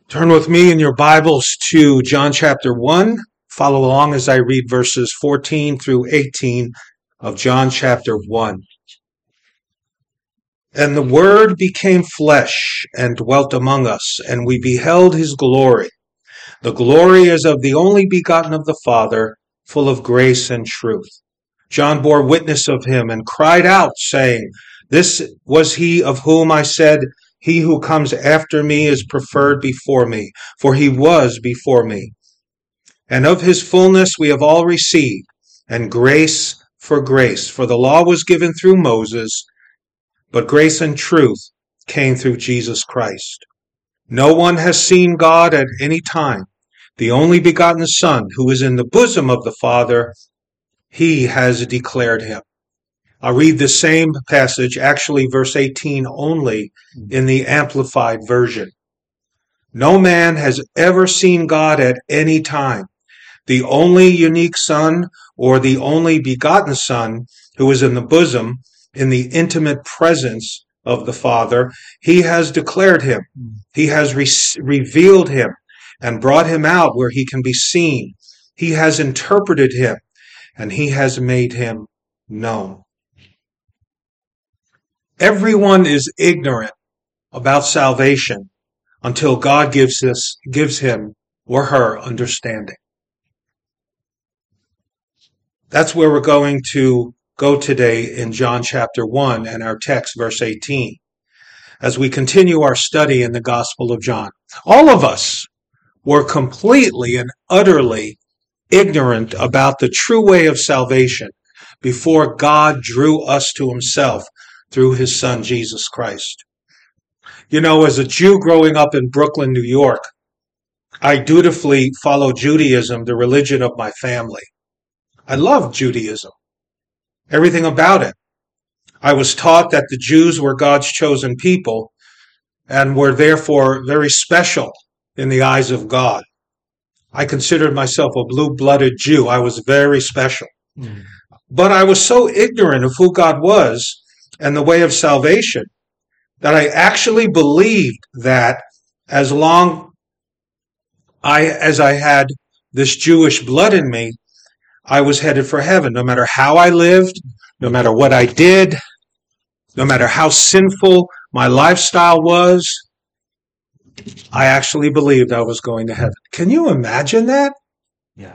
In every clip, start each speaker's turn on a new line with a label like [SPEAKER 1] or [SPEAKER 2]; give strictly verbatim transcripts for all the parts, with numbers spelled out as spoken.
[SPEAKER 1] Turn with me in your Bibles to John chapter one. Follow along as I read verses fourteen through eighteen of John chapter one. And the Word became flesh and dwelt among us, and we beheld his glory. The glory is of the only begotten of the Father, full of grace and truth. John bore witness of him and cried out, saying, This was he of whom I said, He who comes after me is preferred before me, for he was before me. And of his fullness we have all received, and grace for grace. For the law was given through Moses, but grace and truth came through Jesus Christ. No one has seen God at any time. The only begotten Son, who is in the bosom of the Father, he has declared him. I'll read the same passage, actually verse eighteen only, in the Amplified Version. No man has ever seen God at any time. The only unique Son, or the only begotten Son, who is in the bosom, in the intimate presence of the Father, he has declared him. He has re- revealed him and brought him out where he can be seen. He has interpreted him, and he has made him known. Everyone is ignorant about salvation until God gives us, gives him or her understanding. That's where we're going to go today in John chapter one and our text, verse eighteen, as we continue our study in the Gospel of John. All of us were completely and utterly ignorant about the true way of salvation before God drew us to himself through his Son, Jesus Christ. You know, as a Jew growing up in Brooklyn, New York, I dutifully followed Judaism, the religion of my family. I loved Judaism, everything about it. I was taught that the Jews were God's chosen people and were therefore very special in the eyes of God. I considered myself a blue-blooded Jew. I was very special. Mm. But I was so ignorant of who God was and the way of salvation that I actually believed that as long I, as I had this Jewish blood in me, I was headed for heaven, no matter how I lived, no matter what I did, no matter how sinful my lifestyle was. I actually believed I was going to heaven. Can you imagine that?
[SPEAKER 2] Yeah.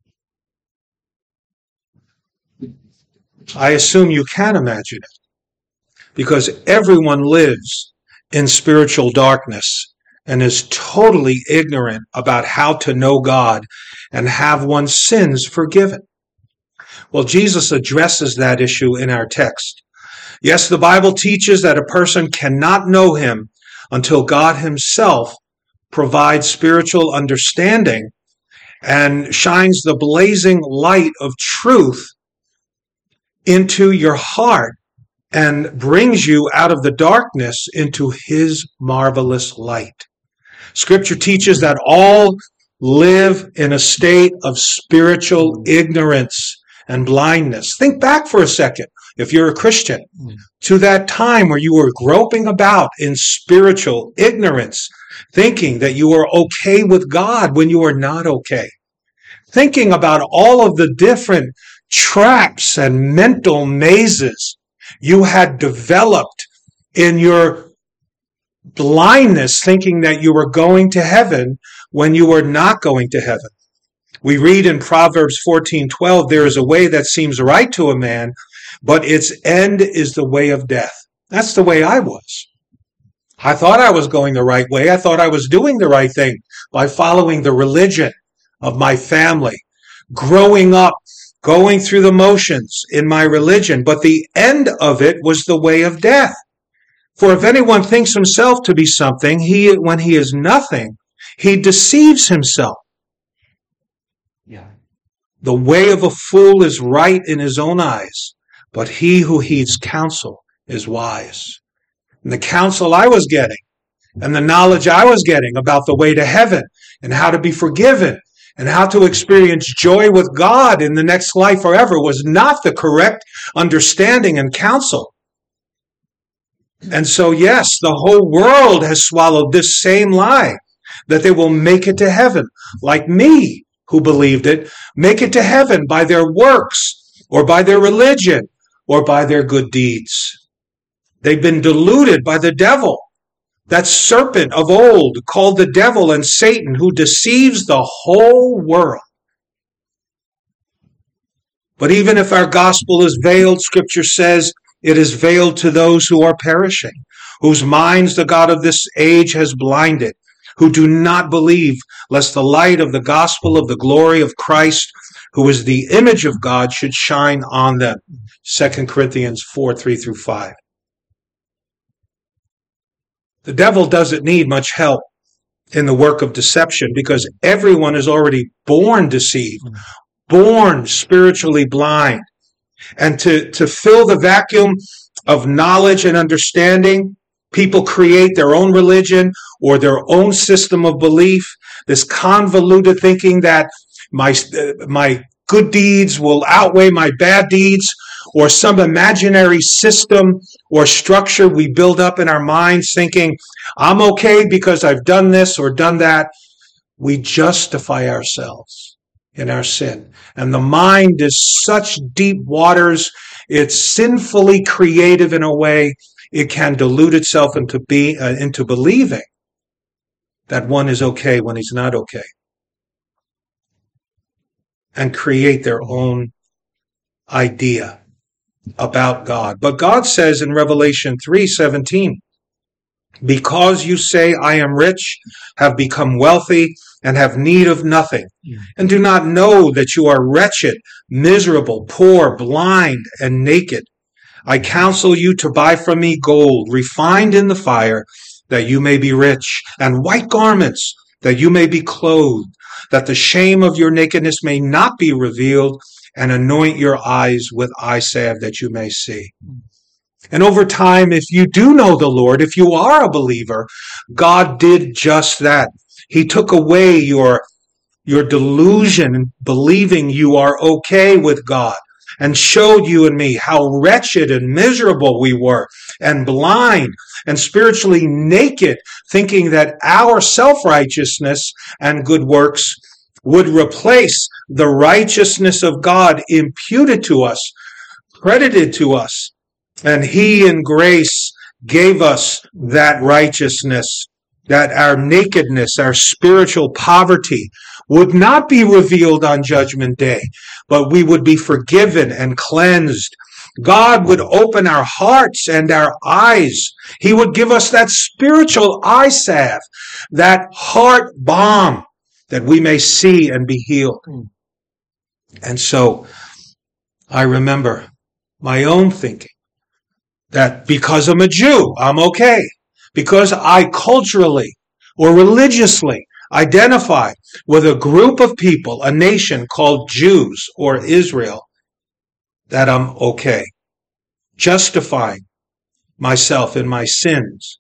[SPEAKER 1] I assume you can imagine it, because everyone lives in spiritual darkness and is totally ignorant about how to know God and have one's sins forgiven. Well, Jesus addresses that issue in our text. Yes, the Bible teaches that a person cannot know him until God himself provides spiritual understanding and shines the blazing light of truth into your heart and brings you out of the darkness into his marvelous light. Scripture teaches that all live in a state of spiritual ignorance and blindness. Think back for a second, if you're a Christian, to that time where you were groping about in spiritual ignorance, thinking that you were okay with God when you were not okay. Thinking about all of the different traps and mental mazes you had developed in your blindness, thinking that you were going to heaven when you were not going to heaven. We read in Proverbs fourteen twelve, there is a way that seems right to a man, but its end is the way of death. That's the way I was. I thought I was going the right way. I thought I was doing the right thing by following the religion of my family, growing up, going through the motions in my religion, but the end of it was the way of death. For if anyone thinks himself to be something, he, when he is nothing, he deceives himself.
[SPEAKER 2] Yeah.
[SPEAKER 1] The way of a fool is right in his own eyes, but he who heeds counsel is wise. And the counsel I was getting and the knowledge I was getting about the way to heaven and how to be forgiven and how to experience joy with God in the next life forever was not the correct understanding and counsel. And so, yes, the whole world has swallowed this same lie that they will make it to heaven, like me, who believed it, make it to heaven by their works or by their religion or by their good deeds. They've been deluded by the devil, that serpent of old called the devil and Satan, who deceives the whole world. But even if our gospel is veiled, Scripture says it is veiled to those who are perishing, whose minds the God of this age has blinded, who do not believe, lest the light of the gospel of the glory of Christ, who is the image of God, should shine on them. Second Corinthians four, three through five. The devil doesn't need much help in the work of deception because everyone is already born deceived, born spiritually blind. And to, to fill the vacuum of knowledge and understanding, people create their own religion or their own system of belief, this convoluted thinking that my, my good deeds will outweigh my bad deeds, or some imaginary system or structure we build up in our minds thinking, I'm okay because I've done this or done that. We justify ourselves in our sin. And the mind is such deep waters, it's sinfully creative in a way, it can delude itself into, be, uh, into believing that one is okay when he's not okay, and create their own idea about God. But God says in Revelation three seventeen, because you say, I am rich, have become wealthy, and have need of nothing, and do not know that you are wretched, miserable, poor, blind, and naked. I counsel you to buy from me gold, refined in the fire, that you may be rich, and white garments, that you may be clothed, that the shame of your nakedness may not be revealed, and anoint your eyes with eye salve that you may see. And over time, if you do know the Lord, if you are a believer, God did just that. He took away your, your delusion in believing you are okay with God, and showed you and me how wretched and miserable we were, and blind and spiritually naked, thinking that our self-righteousness and good works would replace the righteousness of God imputed to us, credited to us. And He in grace gave us that righteousness, that our nakedness, our spiritual poverty would not be revealed on Judgment Day, but we would be forgiven and cleansed. God would open our hearts and our eyes. He would give us that spiritual eye salve, that heart balm, that we may see and be healed. And so I remember my own thinking that because I'm a Jew, I'm okay. Because I culturally or religiously identify with a group of people, a nation called Jews or Israel, that I'm okay. Justifying myself in my sins,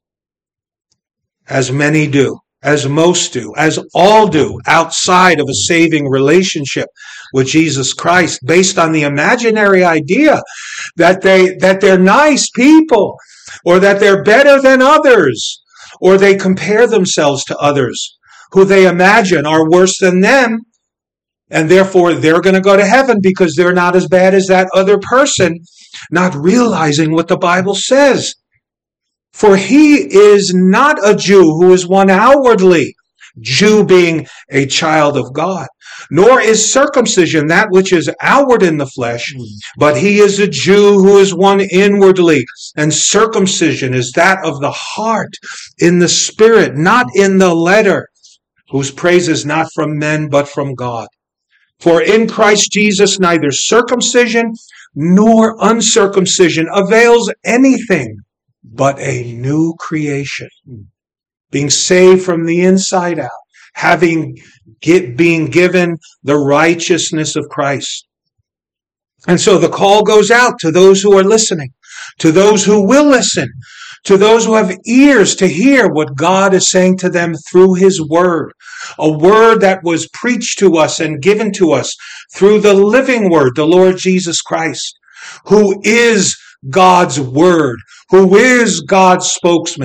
[SPEAKER 1] as many do, as most do, as all do, outside of a saving relationship with Jesus Christ, based on the imaginary idea that they that they're nice people, or that they're better than others, or they compare themselves to others who they imagine are worse than them, and therefore they're going to go to heaven because they're not as bad as that other person, not realizing what the Bible says. For he is not a Jew who is one outwardly, Jew being a child of God, nor is circumcision that which is outward in the flesh, but he is a Jew who is one inwardly, and circumcision is that of the heart, in the spirit, not in the letter, whose praise is not from men but from God. For in Christ Jesus neither circumcision nor uncircumcision avails anything, but a new creation, being saved from the inside out, having get, being given the righteousness of Christ. And so the call goes out to those who are listening, to those who will listen, to those who have ears to hear what God is saying to them through His Word, a Word that was preached to us and given to us through the living Word, the Lord Jesus Christ, who is God's Word, who is God's spokesman,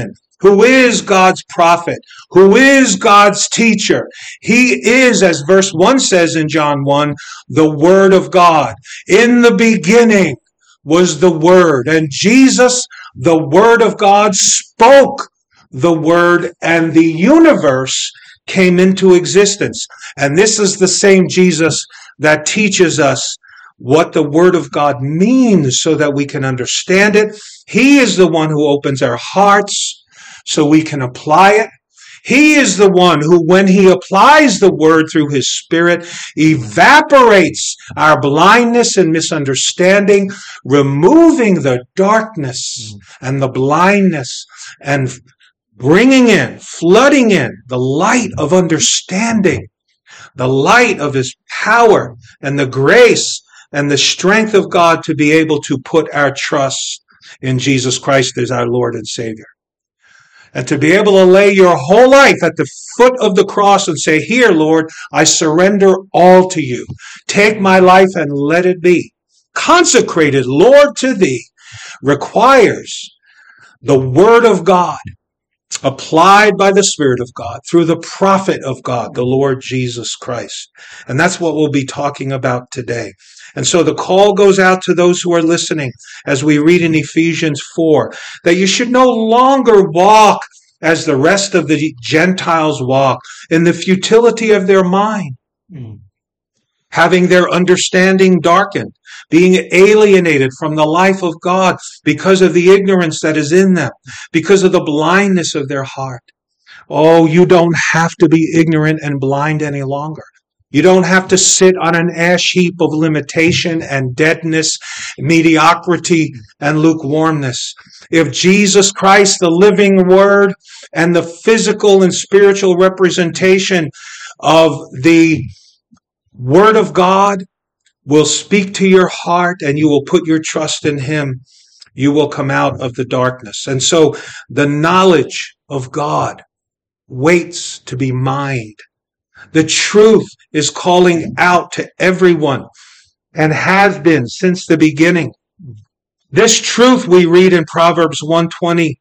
[SPEAKER 1] who is God's prophet, who is God's teacher. He is, as verse one says in John one, the Word of God. In the beginning was the Word, and Jesus, the Word of God, spoke the Word, and the universe came into existence. And this is the same Jesus that teaches us what the Word of God means so that we can understand it. He is the one who opens our hearts so we can apply it. He is the one who, when he applies the Word through his Spirit, evaporates our blindness and misunderstanding, removing the darkness and the blindness and bringing in, flooding in the light of understanding, the light of his power and the grace and the strength of God to be able to put our trust in Jesus Christ as our Lord and Savior. And to be able to lay your whole life at the foot of the cross and say, here, Lord, I surrender all to you. Take my life and let it be consecrated, Lord, to thee, requires the Word of God applied by the Spirit of God through the prophet of God, the Lord Jesus Christ. And that's what we'll be talking about today. And so the call goes out to those who are listening as we read in Ephesians four, that you should no longer walk as the rest of the Gentiles walk, in the futility of their mind, mm. having their understanding darkened, being alienated from the life of God because of the ignorance that is in them, because of the blindness of their heart. Oh, you don't have to be ignorant and blind any longer. You don't have to sit on an ash heap of limitation and deadness, mediocrity and lukewarmness. If Jesus Christ, the living Word, and the physical and spiritual representation of the Word of God will speak to your heart and you will put your trust in Him, you will come out of the darkness. And so the knowledge of God waits to be mined. The truth is calling out to everyone and has been since the beginning. This truth we read in Proverbs one twenty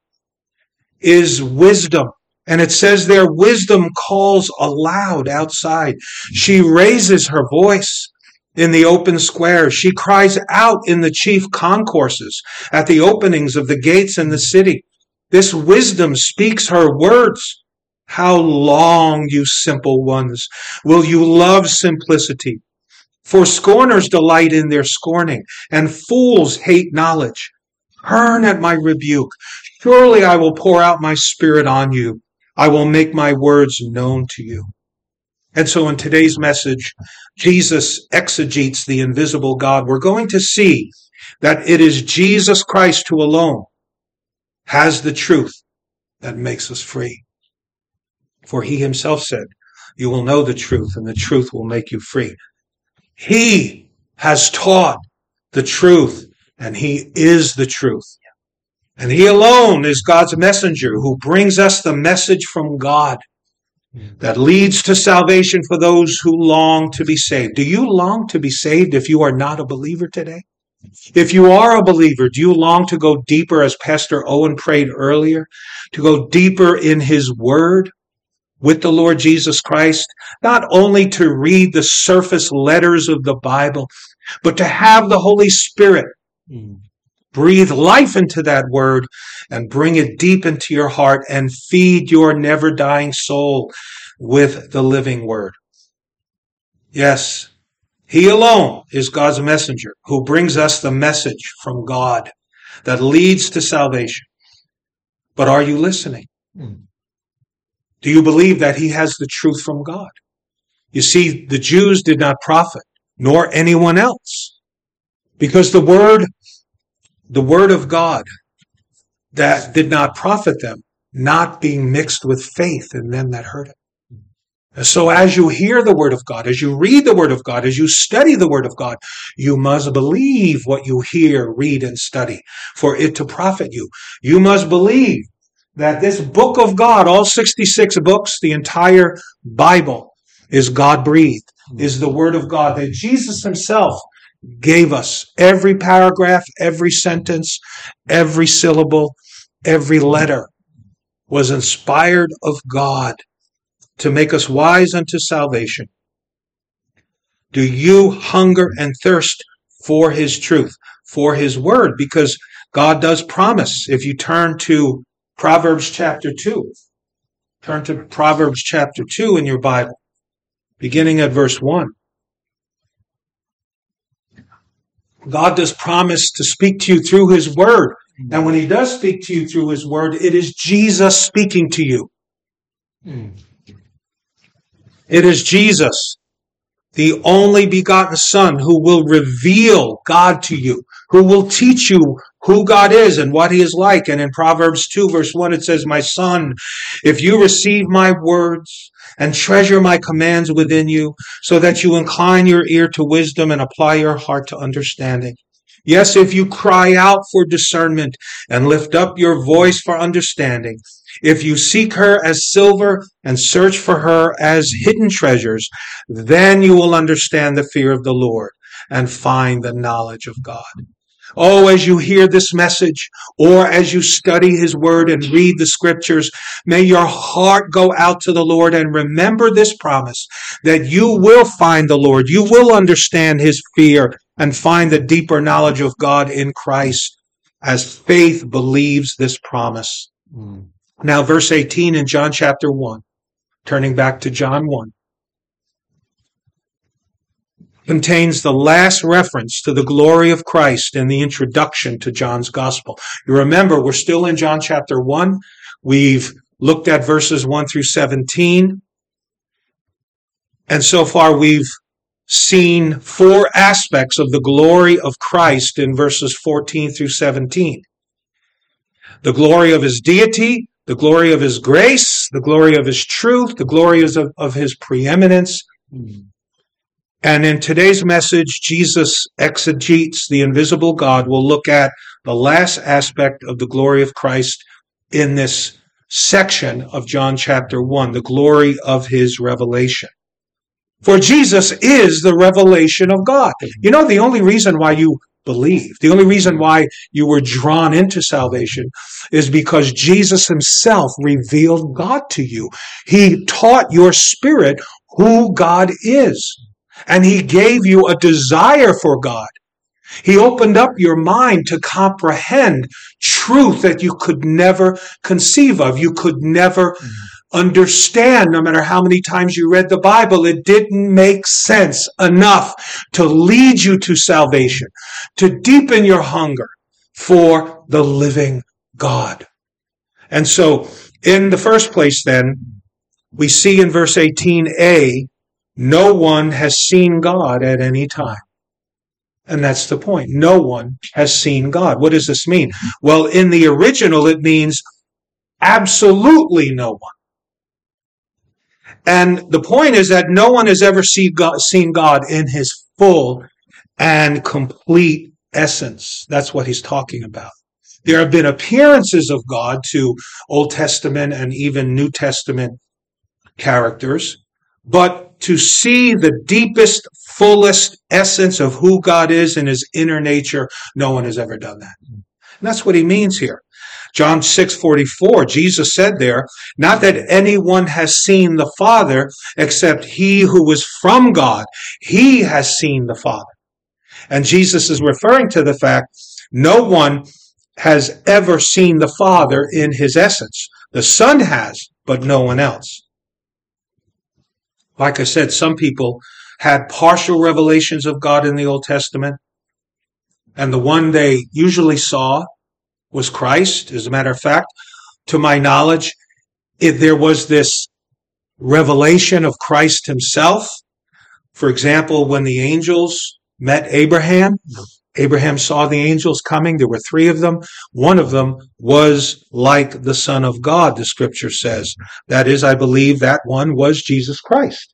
[SPEAKER 1] is wisdom. And it says there, wisdom calls aloud outside. She raises her voice in the open square. She cries out in the chief concourses at the openings of the gates in the city. This wisdom speaks her words. How long, you simple ones, will you love simplicity? For scorners delight in their scorning, and fools hate knowledge. Turn at my rebuke. Surely I will pour out my Spirit on you. I will make my words known to you. And so in today's message, Jesus exegetes the invisible God. We're going to see that it is Jesus Christ who alone has the truth that makes us free. For he himself said, you will know the truth, and the truth will make you free. He has taught the truth, and he is the truth. And he alone is God's messenger who brings us the message from God that leads to salvation for those who long to be saved. Do you long to be saved if you are not a believer today? If you are a believer, do you long to go deeper, as Pastor Owen prayed earlier, to go deeper in his word with the Lord Jesus Christ, not only to read the surface letters of the Bible, but to have the Holy Spirit mm. breathe life into that word and bring it deep into your heart and feed your never-dying soul with the living word. Yes, he alone is God's messenger who brings us the message from God that leads to salvation. But are you listening? Mm. Do you believe that he has the truth from God? You see, the Jews did not profit, nor anyone else, because the word, the word of God that did not profit them, not being mixed with faith in them that heard it. And so as you hear the word of God, as you read the word of God, as you study the word of God, you must believe what you hear, read, and study for it to profit you. You must believe that this book of God, all sixty-six books, the entire Bible, is God-breathed, is the Word of God, that Jesus himself gave us every paragraph, every sentence, every syllable, every letter was inspired of God to make us wise unto salvation. Do you hunger and thirst for his truth, for his word? Because God does promise. If you turn to Proverbs chapter two, turn to Proverbs chapter two in your Bible, beginning at verse one. God does promise to speak to you through his word. And when he does speak to you through his word, it is Jesus speaking to you.
[SPEAKER 2] Mm.
[SPEAKER 1] It is Jesus, the only begotten Son, who will reveal God to you, who will teach you who God is and what he is like. And in Proverbs two, verse one, it says, "My son, if you receive my words and treasure my commands within you, so that you incline your ear to wisdom and apply your heart to understanding. Yes, if you cry out for discernment and lift up your voice for understanding, if you seek her as silver and search for her as hidden treasures, then you will understand the fear of the Lord and find the knowledge of God." Oh, as you hear this message, or as you study his word and read the scriptures, may your heart go out to the Lord and remember this promise that you will find the Lord. You will understand his fear and find the deeper knowledge of God in Christ as faith believes this promise.
[SPEAKER 2] Mm.
[SPEAKER 1] Now, verse eighteen in John chapter one, turning back to John one, contains the last reference to the glory of Christ in the introduction to John's gospel. You remember, we're still in John chapter one. We've looked at verses one through seventeen. And so far we've seen four aspects of the glory of Christ in verses fourteen through seventeen. The glory of his deity, the glory of his grace, the glory of his truth, the glory of, of his preeminence.
[SPEAKER 2] Mm.
[SPEAKER 1] And in today's message, Jesus exegetes the invisible God. We'll look at the last aspect of the glory of Christ in this section of John chapter one, the glory of his revelation. For Jesus is the revelation of God. You know, the only reason why you believe, the only reason why you were drawn into salvation is because Jesus himself revealed God to you. He taught your spirit who God is. And he gave you a desire for God. He opened up your mind to comprehend truth that you could never conceive of. You could never mm-hmm. understand. No matter how many times you read the Bible, it didn't make sense enough to lead you to salvation, to deepen your hunger for the living God. And so, in the first place then, we see in verse eighteen a, no one has seen God at any time. And that's the point. No one has seen God. What does this mean? Well, in the original, it means absolutely no one. And the point is that no one has ever seen God, seen God in his full and complete essence. That's what he's talking about. There have been appearances of God to Old Testament and even New Testament characters, but to see the deepest, fullest essence of who God is in his inner nature, no one has ever done that. And that's what he means here. John six forty-four, Jesus said there, not that anyone has seen the Father except he who is from God. He has seen the Father. And Jesus is referring to the fact no one has ever seen the Father in his essence. The Son has, but no one else. Like I said, some people had partial revelations of God in the Old Testament, and the one they usually saw was Christ. As a matter of fact, to my knowledge, if there was this revelation of Christ himself. For example, when the angels met Abraham, Abraham saw the angels coming. There were three of them. One of them was like the Son of God, the scripture says. That is, I believe that one was Jesus Christ.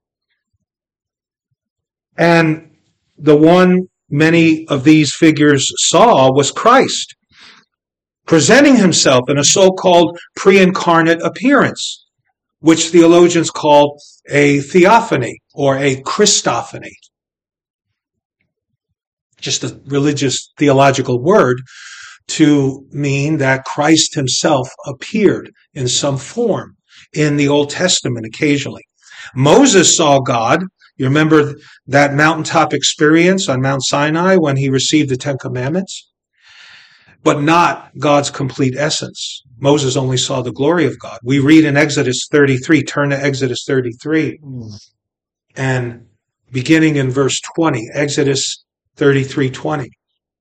[SPEAKER 1] And the one many of these figures saw was Christ, presenting himself in a so-called pre-incarnate appearance, which theologians call a theophany or a Christophany. Just a religious theological word to mean that Christ himself appeared in some form in the Old Testament occasionally. Moses saw God. You remember that mountaintop experience on Mount Sinai when he received the Ten Commandments? But not God's complete essence. Moses only saw the glory of God. We read in Exodus thirty-three, turn to Exodus thirty-three, and beginning in verse twenty, Exodus thirty-three twenty.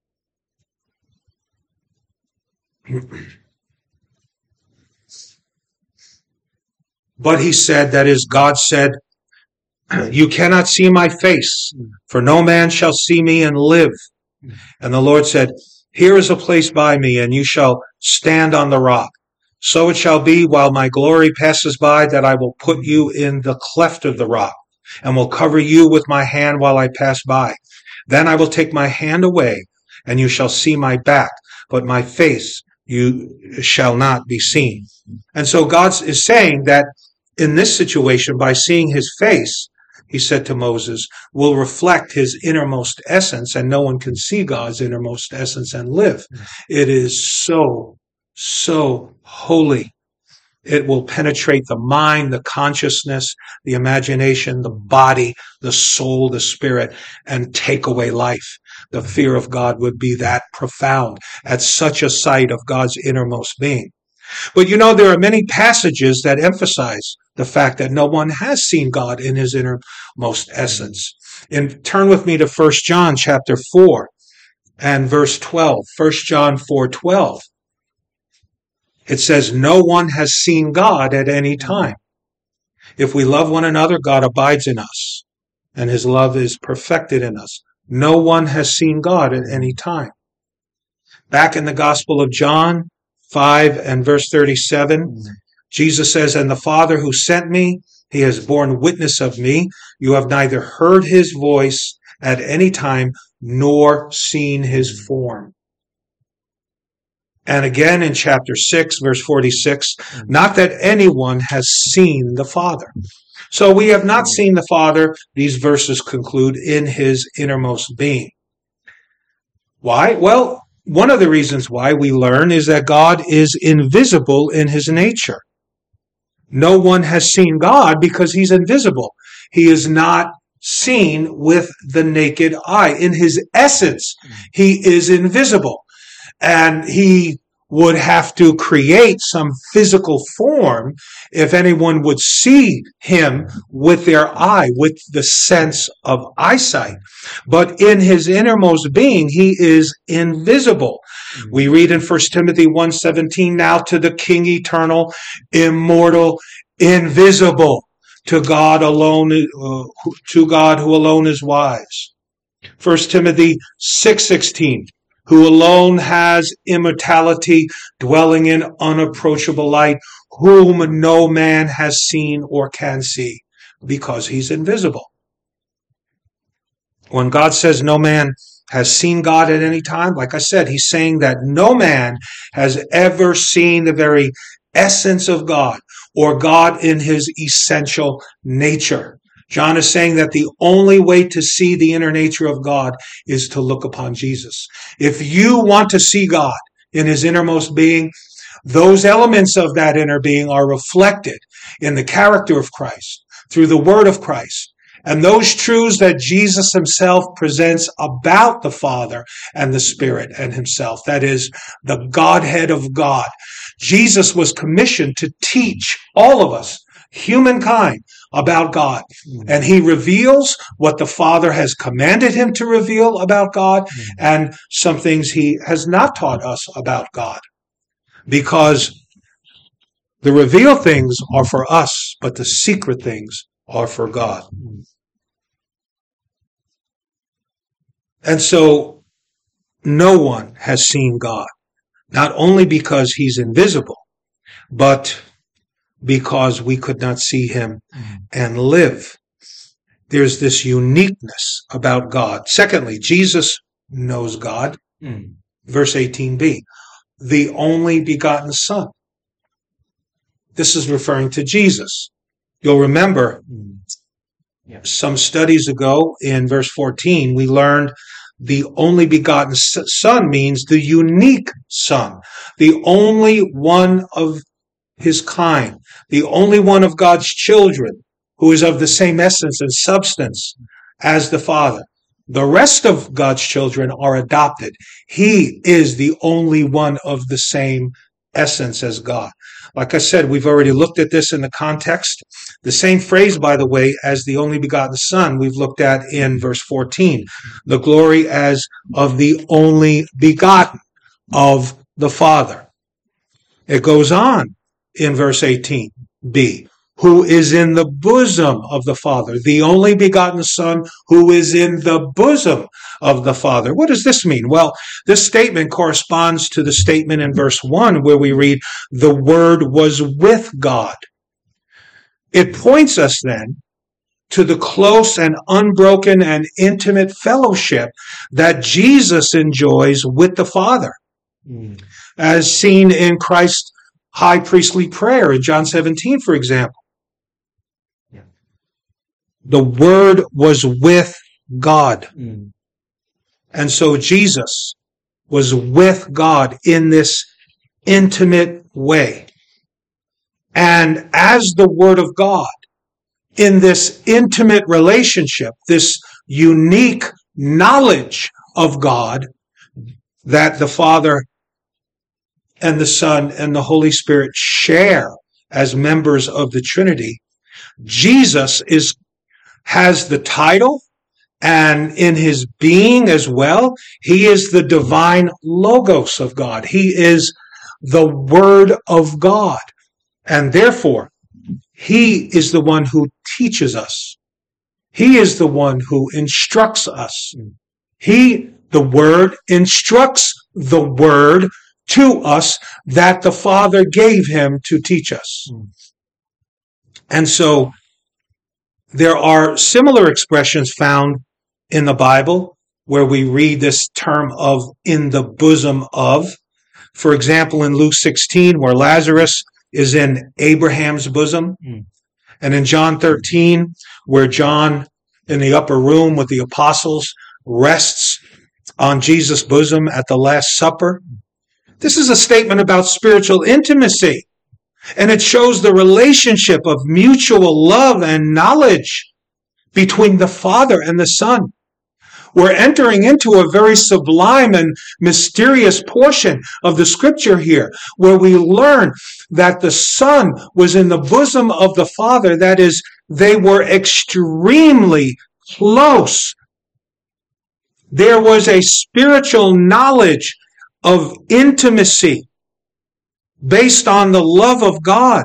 [SPEAKER 1] But he said, that is, God said, you cannot see my face, for no man shall see me and live. And the Lord said, here is a place by me, and you shall stand on the rock. So it shall be while my glory passes by that I will put you in the cleft of the rock, and will cover you with my hand while I pass by. Then I will take my hand away, and you shall see my back, but my face you shall not be seen. And so God is saying that in this situation, by seeing his face, he said to Moses, will reflect his innermost essence, and no one can see God's innermost essence and live. It is so, so holy. It will penetrate the mind, the consciousness, the imagination, the body, the soul, the spirit, and take away life. The fear of God would be that profound at such a sight of God's innermost being. But you know, there are many passages that emphasize the fact that no one has seen God in his innermost essence. And turn with me to First John chapter four and verse twelve. First John four twelve. It says, no one has seen God at any time. If we love one another, God abides in us, and his love is perfected in us. No one has seen God at any time. Back in the Gospel of John five and verse thirty-seven, Jesus says, and the Father who sent me, he has borne witness of me. You have neither heard his voice at any time, nor seen his form. And again in chapter six, verse forty-six, not that anyone has seen the Father. So we have not seen the Father, these verses conclude, in his innermost being. Why? Well, one of the reasons why we learn is that God is invisible in his nature. No one has seen God because he's invisible. He is not seen with the naked eye. In his essence, he is invisible. And he would have to create some physical form if anyone would see him with their eye, with the sense of eyesight. But in his innermost being, he is invisible. Mm-hmm. We read in First Timothy one seventeen, now to the King eternal, immortal, invisible, to God alone, uh, to God who alone is wise. First Timothy six sixteen, who alone has immortality, dwelling in unapproachable light, whom no man has seen or can see, because he's invisible. When God says no man has seen God at any time, like I said, he's saying that no man has ever seen the very essence of God, or God in his essential nature. John is saying that the only way to see the inner nature of God is to look upon Jesus. If you want to see God in his innermost being, those elements of that inner being are reflected in the character of Christ, through the word of Christ. And those truths that Jesus himself presents about the Father and the Spirit and himself, that is, the Godhead of God. Jesus was commissioned to teach all of us, humankind, about God. And he reveals what the Father has commanded him to reveal about God, and some things he has not taught us about God. Because the revealed things are for us, but the secret things are for God. And so no one has seen God, not only because he's invisible, but because we could not see him and live. There's this uniqueness about God. Secondly, Jesus knows God. Mm. Verse eighteen b, the only begotten Son. This is referring to Jesus. You'll remember mm. yeah. some studies ago in verse fourteen, we learned the only begotten Son means the unique Son, the only one of his kind, the only one of God's children who is of the same essence and substance as the Father. The rest of God's children are adopted. He is the only one of the same essence as God. Like I said, we've already looked at this in the context. The same phrase, by the way, as the only begotten Son, we've looked at in verse fourteen. The glory as of the only begotten of the Father. It goes on in verse eighteen b, who is in the bosom of the Father, the only begotten Son who is in the bosom of the Father. What does this mean? Well, this statement corresponds to the statement in verse one where we read, the Word was with God. It points us then to the close and unbroken and intimate fellowship that Jesus enjoys with the Father, mm. as seen in Christ's high priestly prayer in John seventeen, for example. Yeah. The Word was with God. Mm. And so Jesus was with God in this intimate way. And as the Word of God, in this intimate relationship, this unique knowledge of God that the Father and the Son and the Holy Spirit share as members of the Trinity, Jesus is has the title, and in his being as well, he is the divine logos of God. He is the Word of God. And therefore, he is the one who teaches us. He is the one who instructs us. He, the Word, instructs the Word to us that the Father gave him to teach us. And so there are similar expressions found in the Bible where we read this term of in the bosom of. For example, in Luke sixteen, where Lazarus is in Abraham's bosom. Mm. And in John thirteen, where John in the upper room with the apostles rests on Jesus' bosom at the Last Supper. This is a statement about spiritual intimacy. And it shows the relationship of mutual love and knowledge between the Father and the Son. We're entering into a very sublime and mysterious portion of the Scripture here, where we learn that the Son was in the bosom of the Father. That is, they were extremely close. There was a spiritual knowledge of intimacy based on the love of God.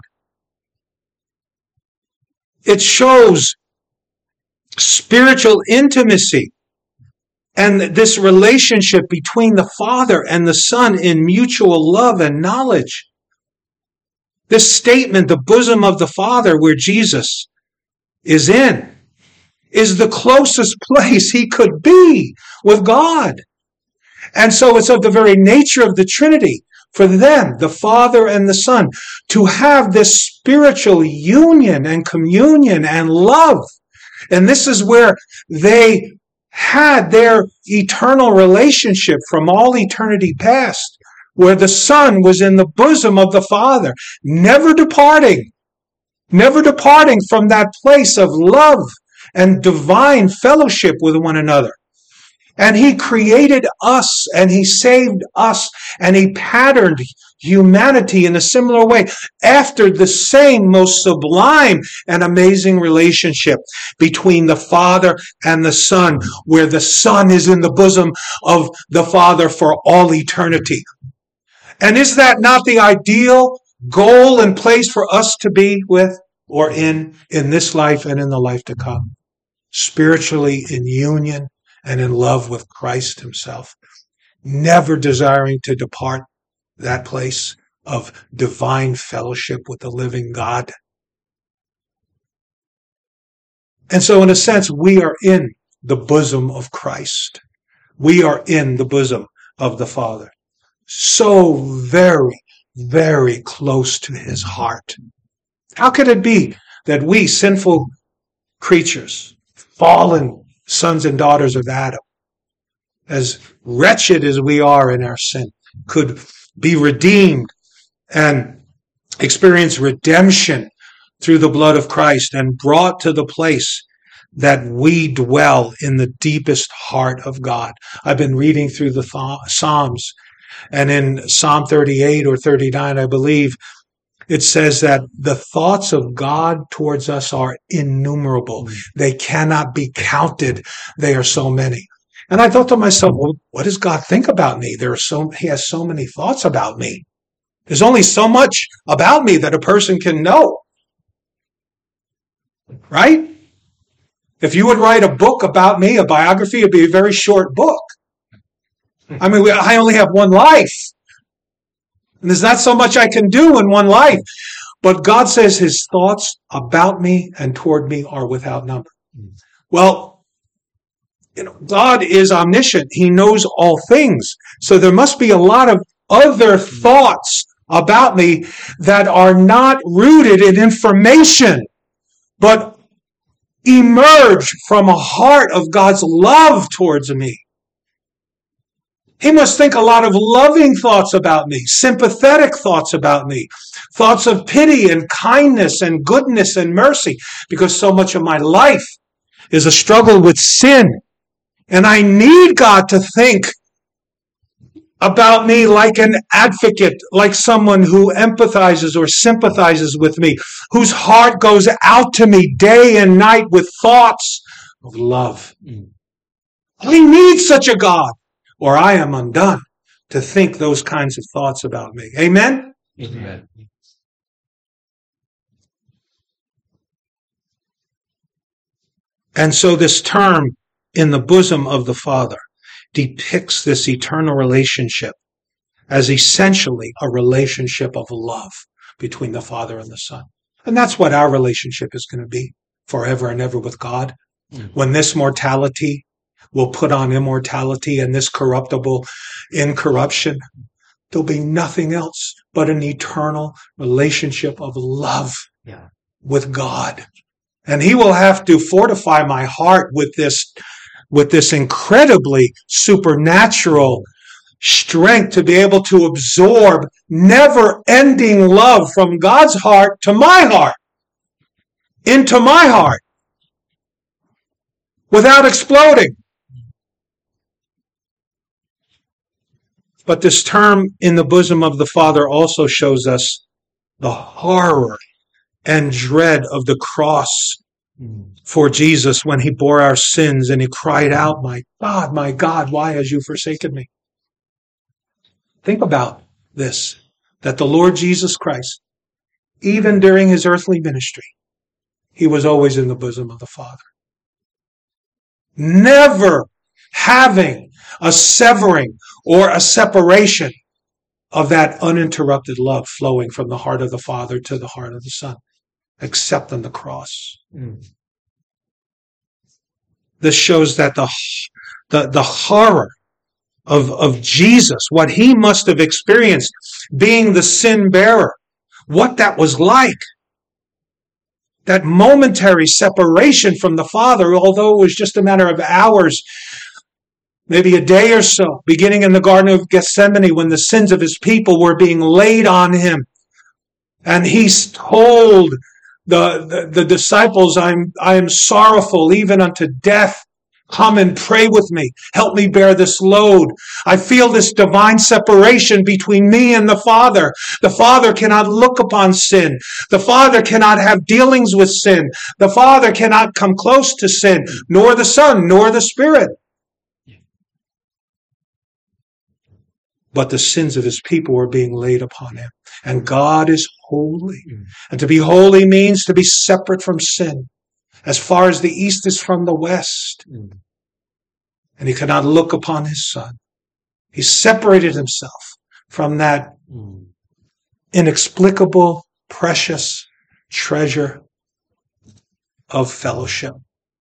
[SPEAKER 1] It shows spiritual intimacy and this relationship between the Father and the Son in mutual love and knowledge. This statement, the bosom of the Father, where Jesus is in, is the closest place he could be with God. And so it's of the very nature of the Trinity for them, the Father and the Son, to have this spiritual union and communion and love. And this is where they had their eternal relationship from all eternity past, where the Son was in the bosom of the Father, never departing, never departing from that place of love and divine fellowship with one another. And he created us, and he saved us, and he patterned humanity in a similar way after the same most sublime and amazing relationship between the Father and the Son, where the Son is in the bosom of the Father for all eternity. And is that not the ideal goal and place for us to be with or in, in this life and in the life to come? Spiritually in union and in love with Christ himself, never desiring to depart that place of divine fellowship with the living God. And so in a sense, we are in the bosom of Christ. We are in the bosom of the Father. So very, very close to his heart. How could it be that we sinful creatures, fallen sons and daughters of Adam, as wretched as we are in our sin, could be redeemed and experience redemption through the blood of Christ and brought to the place that we dwell in the deepest heart of God. I've been reading through the th- Psalms, and in Psalm thirty-eight or thirty-nine, I believe, it says that the thoughts of God towards us are innumerable. They cannot be counted. They are so many. And I thought to myself, well, what does God think about me? There are so, he has so many thoughts about me. There's only so much about me that a person can know. Right? If you would write a book about me, a biography, it'd be a very short book. I mean, I only have one life. And there's not so much I can do in one life. But God says his thoughts about me and toward me are without number. Well, you know, God is omniscient. He knows all things. So there must be a lot of other thoughts about me that are not rooted in information, but emerge from a heart of God's love towards me. He must think a lot of loving thoughts about me, sympathetic thoughts about me, thoughts of pity and kindness and goodness and mercy, because so much of my life is a struggle with sin. And I need God to think about me like an advocate, like someone who empathizes or sympathizes with me, whose heart goes out to me day and night with thoughts of love. I need such a God, or I am undone, to think those kinds of thoughts about me. Amen?
[SPEAKER 2] Amen.
[SPEAKER 1] And so this term, in the bosom of the Father, depicts this eternal relationship as essentially a relationship of love between the Father and the Son. And that's what our relationship is going to be forever and ever with God. Mm-hmm. When this mortality will put on immortality and this corruptible incorruption, there'll be nothing else but an eternal relationship of love
[SPEAKER 2] yeah.
[SPEAKER 1] with God. And he will have to fortify my heart with this with this incredibly supernatural strength to be able to absorb never-ending love from God's heart to my heart, into my heart, without exploding. But this term, in the bosom of the Father, also shows us the horror and dread of the cross for Jesus when he bore our sins and he cried out, "My God, my God, why has you forsaken me?" Think about this, that the Lord Jesus Christ, even during his earthly ministry, he was always in the bosom of the Father. Never having a severing or a separation of that uninterrupted love flowing from the heart of the Father to the heart of the Son, except on the cross. Mm. This shows that the, the, the horror of, of Jesus, what he must have experienced being the sin bearer, what that was like. That momentary separation from the Father, although it was just a matter of hours, maybe a day or so, beginning in the Garden of Gethsemane when the sins of his people were being laid on him. And he told the, the, the disciples, I'm, I am sorrowful even unto death. Come and pray with me. Help me bear this load. I feel this divine separation between me and the Father. The Father cannot look upon sin. The Father cannot have dealings with sin. The Father cannot come close to sin, nor the Son, nor the Spirit. But the sins of his people were being laid upon him. And God is holy. And to be holy means to be separate from sin, as far as the east is from the west. And he could not look upon his Son. He separated himself from that inexplicable, precious treasure of fellowship.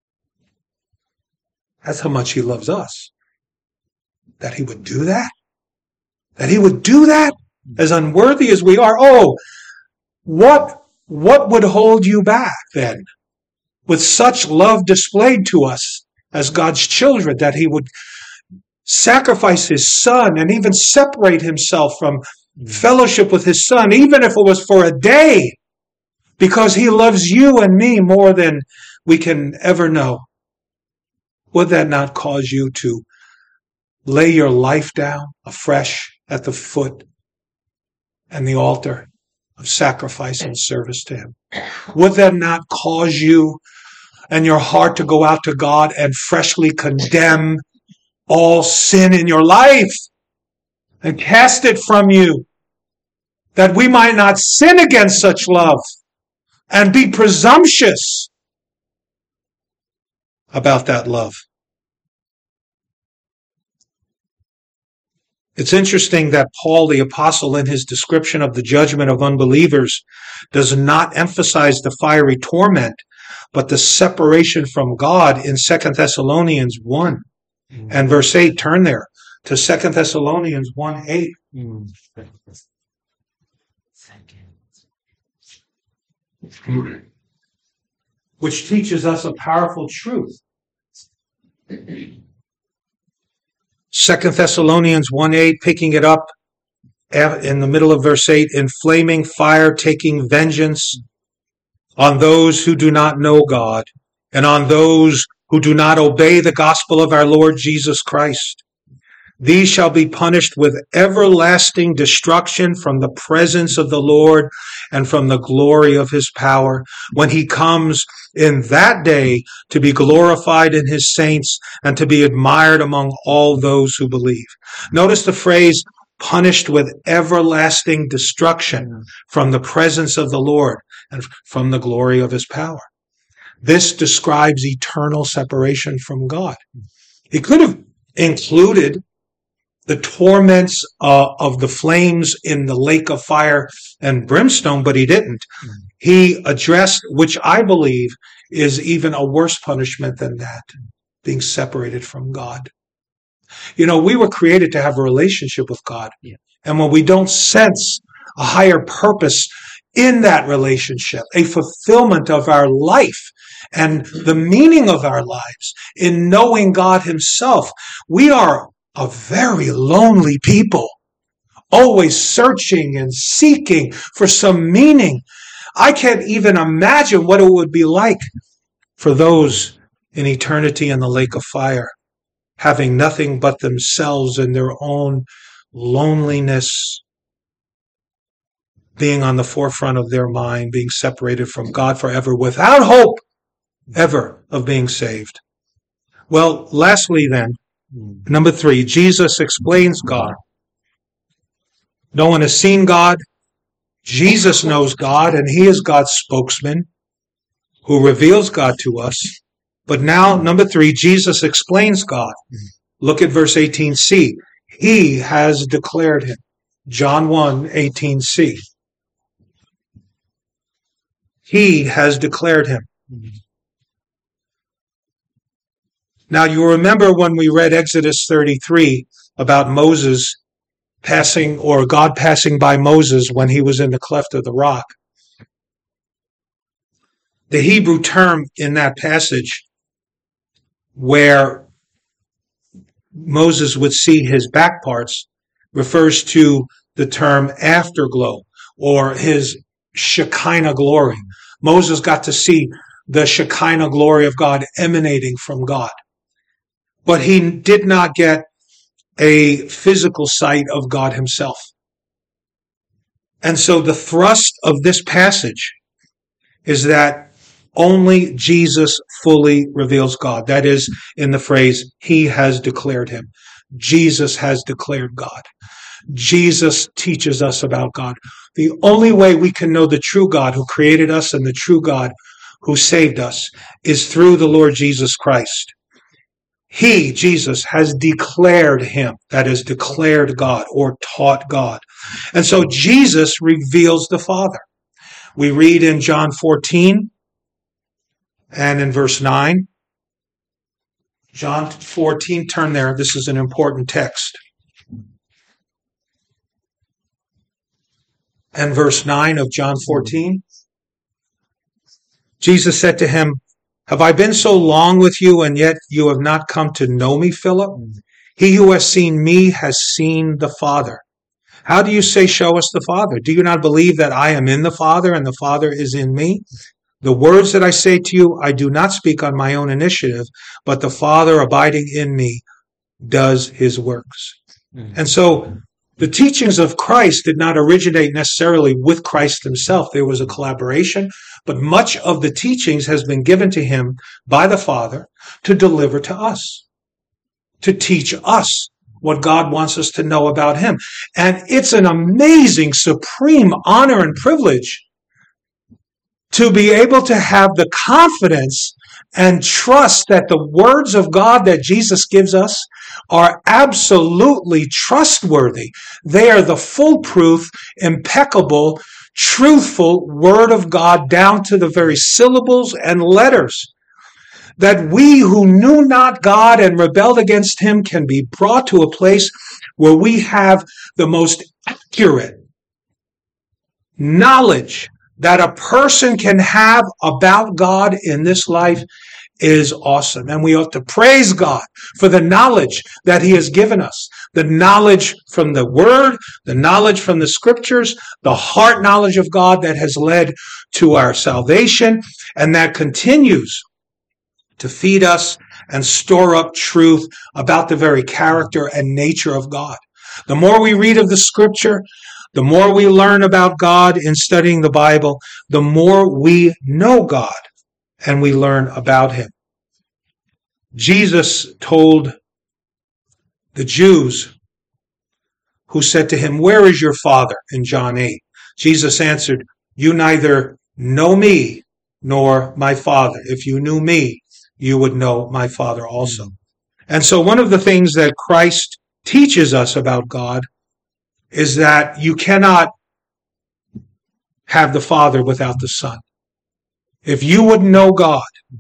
[SPEAKER 1] That's how much he loves us. That he would do that? That he would do that? As unworthy as we are? Oh, what, what would hold you back then? With such love displayed to us as God's children, that he would sacrifice his son and even separate himself from fellowship with his son, even if it was for a day, because he loves you and me more than we can ever know? Would that not cause you to lay your life down afresh at the foot and the altar of sacrifice and service to him? Would that not cause you and your heart to go out to God and freshly condemn all sin in your life and cast it from you, that we might not sin against such love and be presumptuous about that love? It's interesting that Paul the apostle, in his description of the judgment of unbelievers, does not emphasize the fiery torment, but the separation from God in Second Thessalonians one mm. and verse eight. Turn there to Second Thessalonians one eight. Mm. Which teaches us a powerful truth. Second Thessalonians one eight, picking it up in the middle of verse eight, in flaming fire taking vengeance on those who do not know God and on those who do not obey the gospel of our Lord Jesus Christ. These shall be punished with everlasting destruction from the presence of the Lord and from the glory of his power, when he comes in that day to be glorified in his saints and to be admired among all those who believe. Notice the phrase, punished with everlasting destruction from the presence of the Lord and from the glory of his power. This describes eternal separation from God. He could have included the torments uh, of the flames in the lake of fire and brimstone, but he didn't. He addressed, which I believe is even a worse punishment than that, being separated from God. You know, we were created to have a relationship with God. Yeah. And when we don't sense a higher purpose in that relationship, a fulfillment of our life and the meaning of our lives in knowing God himself, we are a very lonely people, always searching and seeking for some meaning. I can't even imagine what it would be like for those in eternity in the lake of fire, having nothing but themselves and their own loneliness being on the forefront of their mind, being separated from God forever without hope ever of being saved. Well, lastly then, number three, Jesus explains God. No one has seen God. Jesus knows God, and he is God's spokesman who reveals God to us. But now, number three, Jesus explains God. Look at verse eighteen c. He has declared him. John one eighteen c. He has declared him. Now, you remember when we read Exodus thirty-three about Moses passing, or God passing by Moses when he was in the cleft of the rock. The Hebrew term in that passage where Moses would see his back parts refers to the term afterglow, or his Shekinah glory. Moses got to see the Shekinah glory of God emanating from God. But he did not get a physical sight of God himself. And so the thrust of this passage is that only Jesus fully reveals God. That is, in the phrase, he has declared him. Jesus has declared God. Jesus teaches us about God. The only way we can know the true God who created us and the true God who saved us is through the Lord Jesus Christ. He, Jesus, has declared him, that is, declared God or taught God. And so Jesus reveals the Father. We read in John fourteen and in verse nine. John fourteen, turn there. This is an important text. And verse nine of John fourteen. Jesus said to him, "Have I been so long with you, and yet you have not come to know me, Philip? He who has seen me has seen the Father. How do you say, show us the Father? Do you not believe that I am in the Father and the Father is in me? The words that I say to you, I do not speak on my own initiative, but the Father abiding in me does his works. Mm-hmm. And so the teachings of Christ did not originate necessarily with Christ himself. There was a collaboration, but much of the teachings has been given to him by the Father to deliver to us, to teach us what God wants us to know about him. And it's an amazing, supreme honor and privilege to be able to have the confidence and trust that the words of God that Jesus gives us are absolutely trustworthy. They are the foolproof, impeccable, truthful word of God down to the very syllables and letters. That we who knew not God and rebelled against him can be brought to a place where we have the most accurate knowledge that a person can have about God in this life is awesome. And we ought to praise God for the knowledge that he has given us. The knowledge from the word, the knowledge from the scriptures, the heart knowledge of God that has led to our salvation and that continues to feed us and store up truth about the very character and nature of God. The more we read of the scripture, the more we learn about God in studying the Bible, the more we know God and we learn about him. Jesus told the Jews who said to him, "Where is your Father?" in John eight. Jesus answered, "You neither know me nor my Father. If you knew me, you would know my Father also." And so one of the things that Christ teaches us about God is that you cannot have the Father without the Son. If you would know God,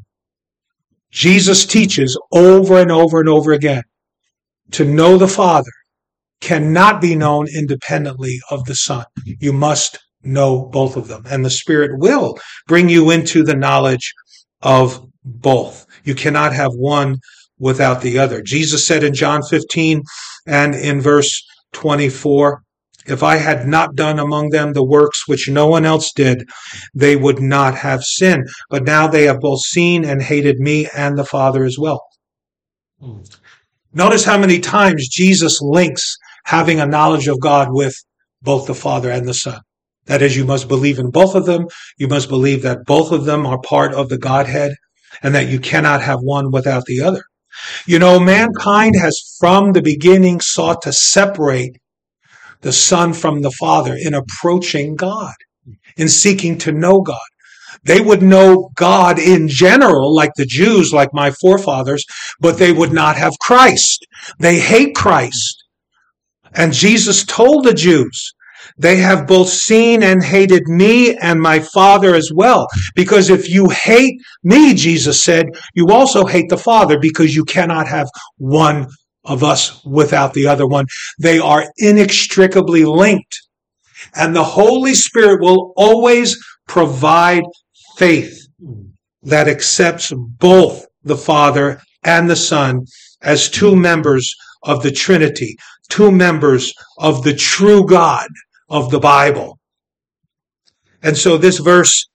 [SPEAKER 1] Jesus teaches over and over and over again, to know the Father cannot be known independently of the Son. You must know both of them. And the Spirit will bring you into the knowledge of both. You cannot have one without the other. Jesus said in John fifteen and in verse twenty-four, "If I had not done among them the works which no one else did, they would not have sinned. But now they have both seen and hated me and the Father as well." Hmm. Notice how many times Jesus links having a knowledge of God with both the Father and the Son. That is, you must believe in both of them. You must believe that both of them are part of the Godhead and that you cannot have one without the other. You know, mankind has from the beginning sought to separate the Son from the Father in approaching God, in seeking to know God. They would know God in general, like the Jews, like my forefathers, but they would not have Christ. They hate Christ. And Jesus told the Jews, they have both seen and hated me and my Father as well. Because if you hate me, Jesus said, you also hate the Father, because you cannot have one of us without the other one. They are inextricably linked. And the Holy Spirit will always provide faith that accepts both the Father and the Son as two members of the Trinity, two members of the true God of the Bible. And so this verse,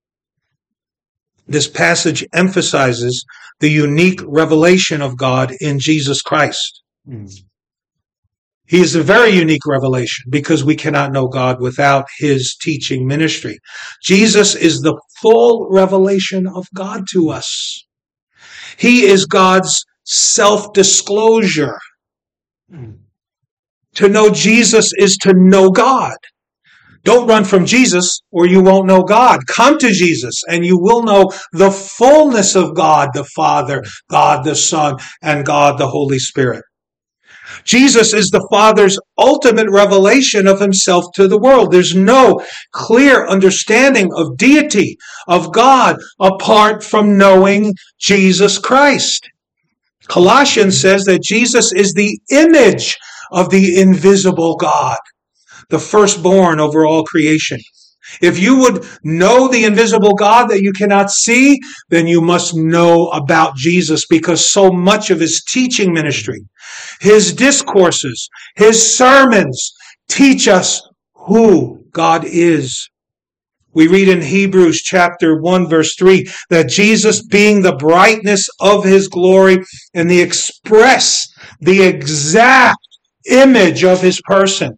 [SPEAKER 1] this passage emphasizes the unique revelation of God in Jesus Christ. Mm. He is a very unique revelation because we cannot know God without his teaching ministry. Jesus is the full revelation of God to us. He is God's self-disclosure. Mm. To know Jesus is to know God. Don't run from Jesus or you won't know God. Come to Jesus and you will know the fullness of God the Father, God the Son, and God the Holy Spirit. Jesus is the Father's ultimate revelation of himself to the world. There's no clear understanding of deity, of God, apart from knowing Jesus Christ. Colossians says that Jesus is the image of the invisible God, the firstborn over all creation. If you would know the invisible God that you cannot see, then you must know about Jesus, because so much of his teaching ministry, his discourses, his sermons teach us who God is. We read in Hebrews chapter one, verse three, that Jesus, being the brightness of his glory and the express, the exact image of his person.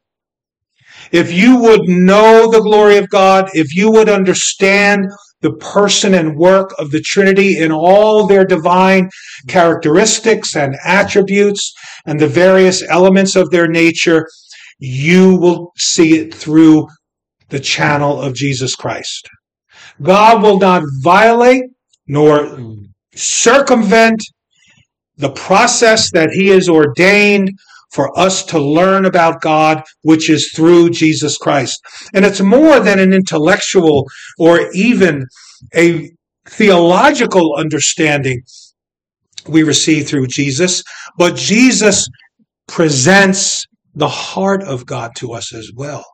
[SPEAKER 1] If you would know the glory of God, if you would understand the person and work of the Trinity in all their divine characteristics and attributes and the various elements of their nature, you will see it through the channel of Jesus Christ. God will not violate nor circumvent the process that he has ordained for us to learn about God, which is through Jesus Christ. And it's more than an intellectual or even a theological understanding we receive through Jesus, but Jesus presents the heart of God to us as well.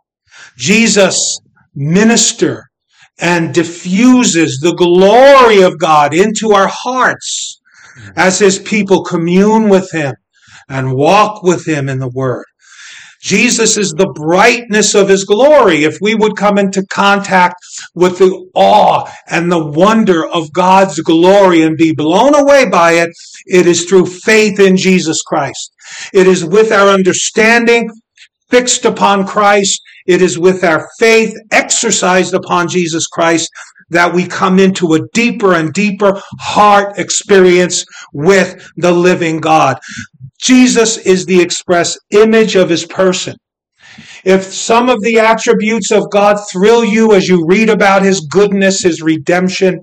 [SPEAKER 1] Jesus ministers and diffuses the glory of God into our hearts as his people commune with him and walk with him in the Word. Jesus is the brightness of his glory. If we would come into contact with the awe and the wonder of God's glory and be blown away by it, it is through faith in Jesus Christ. It is with our understanding fixed upon Christ. It is with our faith exercised upon Jesus Christ that we come into a deeper and deeper heart experience with the living God. Jesus is the express image of his person. If some of the attributes of God thrill you as you read about his goodness, his redemption,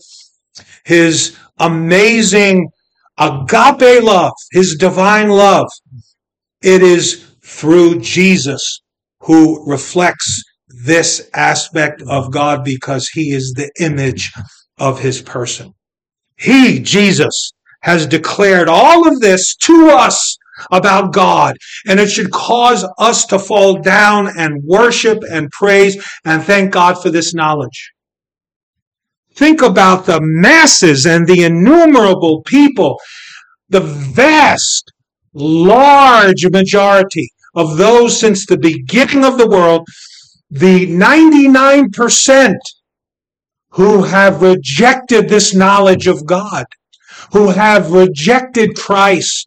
[SPEAKER 1] his amazing agape love, his divine love, it is through Jesus who reflects this aspect of God, because he is the image of his person. He, Jesus, has declared all of this to us about God, and it should cause us to fall down and worship and praise and thank God for this knowledge. Think about the masses and the innumerable people, the vast, large majority of those since the beginning of the world, the ninety-nine percent who have rejected this knowledge of God, who have rejected Christ.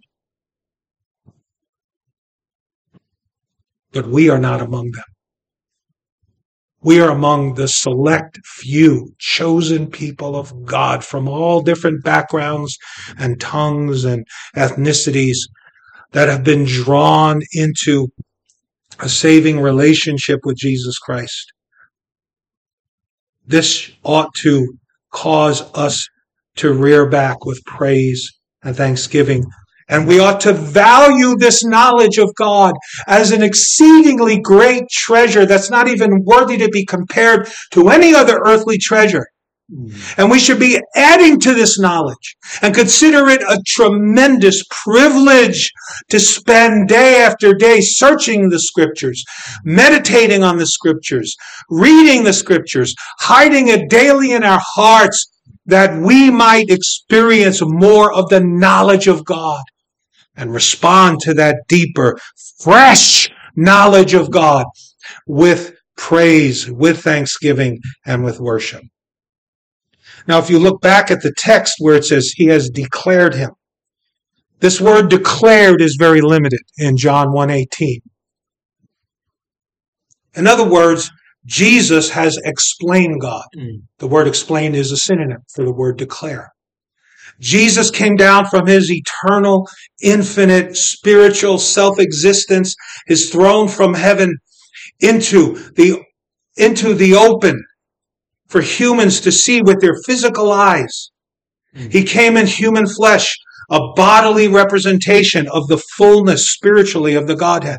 [SPEAKER 1] But we are not among them. We are among the select few chosen people of God from all different backgrounds and tongues and ethnicities that have been drawn into a saving relationship with Jesus Christ. This ought to cause us to rear back with praise and thanksgiving. And we ought to value this knowledge of God as an exceedingly great treasure that's not even worthy to be compared to any other earthly treasure. And we should be adding to this knowledge and consider it a tremendous privilege to spend day after day searching the Scriptures, meditating on the Scriptures, reading the Scriptures, hiding it daily in our hearts that we might experience more of the knowledge of God and respond to that deeper, fresh knowledge of God with praise, with thanksgiving, and with worship. Now, if you look back at the text where it says he has declared him, this word declared is very limited in John one eighteen. In other words, Jesus has explained God. Mm. The word explained is a synonym for the word declare. Jesus came down from his eternal, infinite, spiritual self-existence, his throne from heaven, into the, into the open for humans to see with their physical eyes. Mm. He came in human flesh, a bodily representation of the fullness spiritually of the Godhead.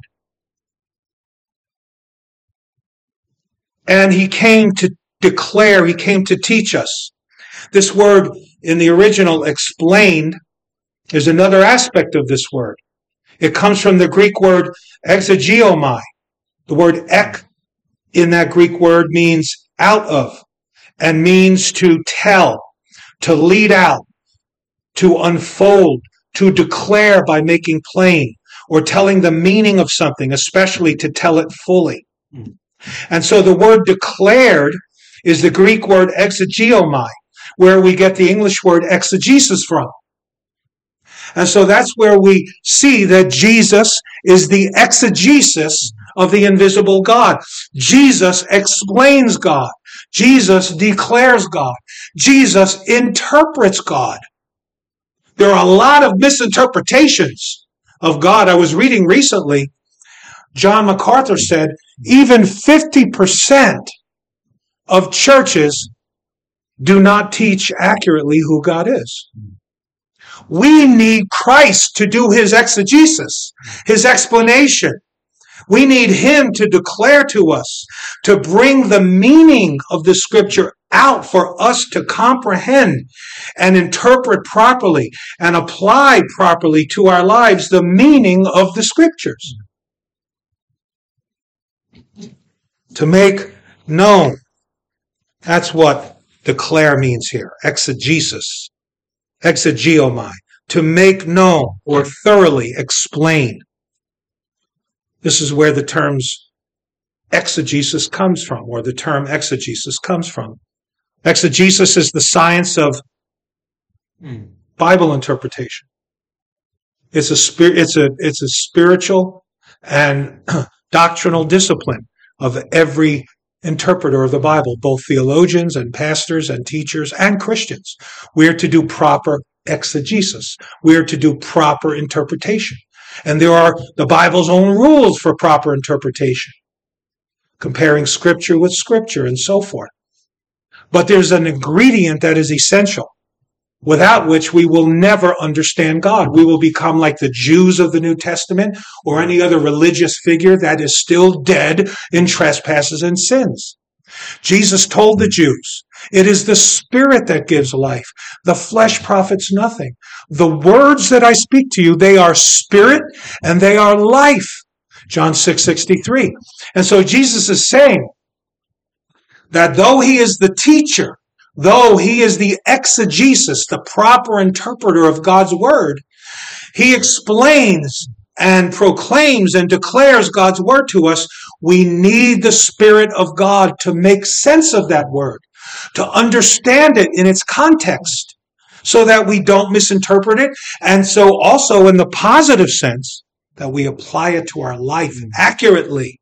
[SPEAKER 1] And he came to declare, he came to teach us. This word in the original, explained, is another aspect of this word. It comes from the Greek word exegeomai. The word ek in that Greek word means out of, and means to tell, to lead out, to unfold, to declare by making plain, or telling the meaning of something, especially to tell it fully. Mm. And so the word declared is the Greek word exegeomai, where we get the English word exegesis from. And so that's where we see that Jesus is the exegesis of the invisible God. Jesus explains God. Jesus declares God. Jesus interprets God. There are a lot of misinterpretations of God. I was reading recently, John MacArthur said, even fifty percent of churches do not teach accurately who God is. We need Christ to do his exegesis, his explanation. We need him to declare to us, to bring the meaning of the scripture out for us to comprehend and interpret properly and apply properly to our lives the meaning of the scriptures. To make known. That's what declare means here. Exegesis. Exegeomai. To make known or thoroughly explain. This is where the terms exegesis comes from, or the term exegesis comes from. Exegesis is the science of Bible interpretation. It's a spir- it's a it's a spiritual and doctrinal discipline of every interpreter of the Bible, both theologians and pastors and teachers and Christians. We are to do proper exegesis. We are to do proper interpretation. And there are the Bible's own rules for proper interpretation, comparing scripture with scripture and so forth. But there's an ingredient that is essential, without which we will never understand God. We will become like the Jews of the New Testament or any other religious figure that is still dead in trespasses and sins. Jesus told the Jews, it is the Spirit that gives life. The flesh profits nothing. The words that I speak to you, they are spirit and they are life. John six sixty-three. And so Jesus is saying that though he is the teacher, though he is the exegesis, the proper interpreter of God's word, he explains and proclaims and declares God's word to us. We need the Spirit of God to make sense of that word, to understand it in its context, so that we don't misinterpret it, and so also in the positive sense that we apply it to our life accurately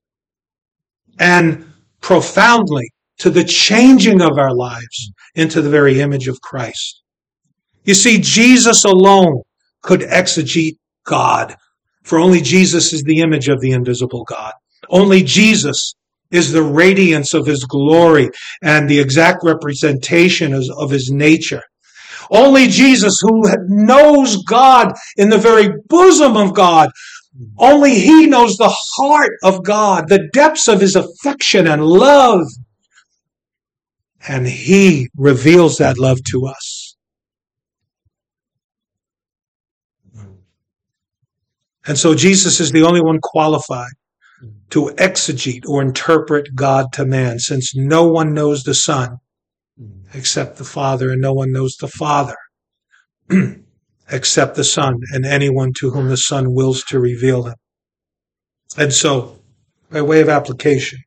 [SPEAKER 1] and profoundly to the changing of our lives into the very image of Christ. You see, Jesus alone could exegete God, for only Jesus is the image of the invisible God. Only Jesus is the radiance of his glory and the exact representation of his nature. Only Jesus, who knows God in the very bosom of God, only he knows the heart of God, the depths of his affection and love. And he reveals that love to us. And so Jesus is the only one qualified to exegete or interpret God to man, since no one knows the Son except the Father, and no one knows the Father except the Son, and anyone to whom the Son wills to reveal him. And so, by way of application,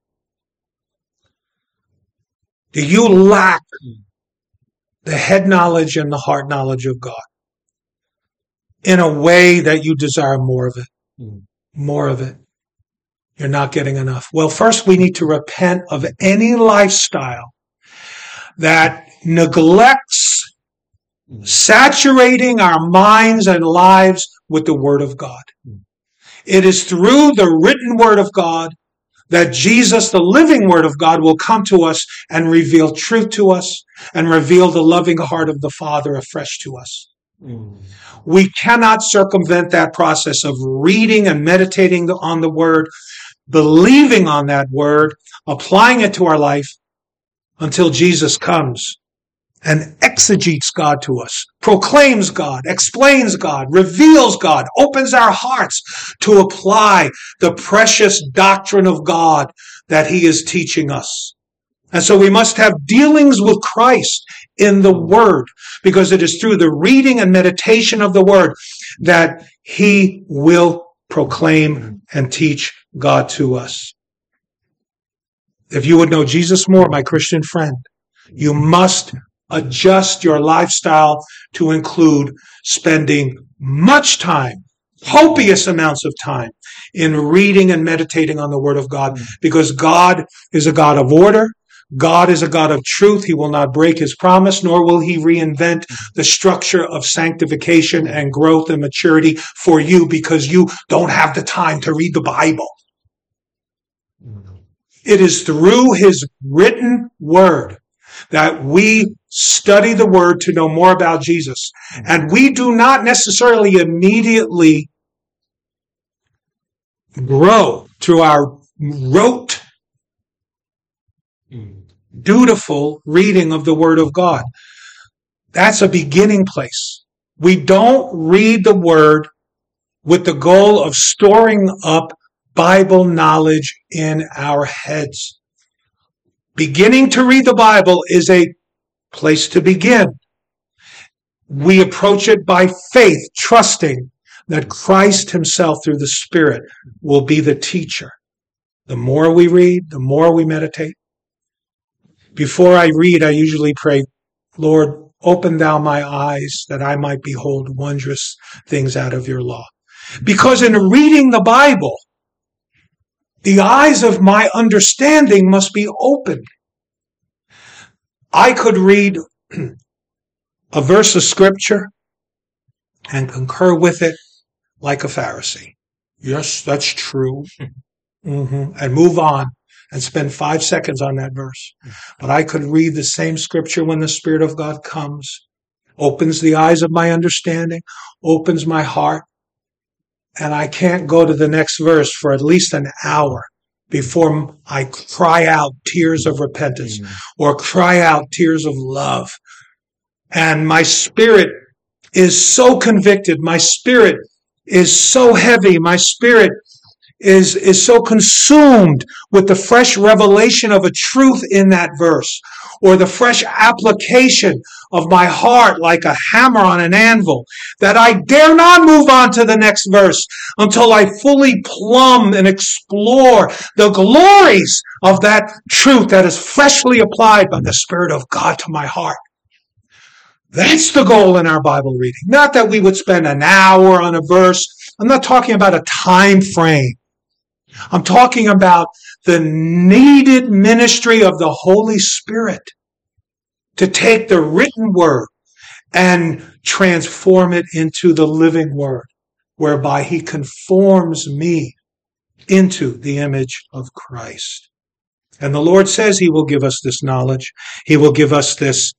[SPEAKER 1] do you lack the head knowledge and the heart knowledge of God in a way that you desire more of it? More of it. You're not getting enough. Well, first we need to repent of any lifestyle that neglects saturating our minds and lives with the Word of God. It is through the written Word of God that Jesus, the living Word of God, will come to us and reveal truth to us and reveal the loving heart of the Father afresh to us. Mm. We cannot circumvent that process of reading and meditating on the Word, believing on that Word, applying it to our life until Jesus comes and exegetes God to us, proclaims God, explains God, reveals God, opens our hearts to apply the precious doctrine of God that he is teaching us And so we must have dealings with Christ in the Word, because it is through the reading and meditation of the Word that he will proclaim and teach God to us. If you would know Jesus more, my Christian friend, you must adjust your lifestyle to include spending much time, copious amounts of time, in reading and meditating on the Word of God, because God is a God of order. God is a God of truth. He will not break his promise, nor will he reinvent the structure of sanctification and growth and maturity for you because you don't have the time to read the Bible. It is through his written word that we study the word to know more about Jesus. And we do not necessarily immediately grow through our rote, dutiful reading of the Word of God. That's a beginning place. We don't read the Word with the goal of storing up Bible knowledge in our heads. Beginning to read the Bible is a place to begin. We approach it by faith, trusting that Christ himself through the Spirit will be the teacher. The more we read, the more we meditate. Before I read, I usually pray, Lord, open thou my eyes that I might behold wondrous things out of your law. Because in reading the Bible, the eyes of my understanding must be opened. I could read a verse of scripture and concur with it like a Pharisee. Yes, that's true. Mm-hmm. And move on and spend five seconds on that verse. But I could read the same scripture when the Spirit of God comes, opens the eyes of my understanding, opens my heart, and I can't go to the next verse for at least an hour before I cry out tears of repentance mm. or cry out tears of love. And my spirit is so convicted. My spirit is so heavy. My spirit is, is so consumed with the fresh revelation of a truth in that verse, or the fresh application of my heart like a hammer on an anvil, that I dare not move on to the next verse until I fully plumb and explore the glories of that truth that is freshly applied by the Spirit of God to my heart. That's the goal in our Bible reading. Not that we would spend an hour on a verse. I'm not talking about a time frame. I'm talking about the needed ministry of the Holy Spirit to take the written word and transform it into the living word, whereby he conforms me into the image of Christ. And the Lord says he will give us this knowledge. He will give us this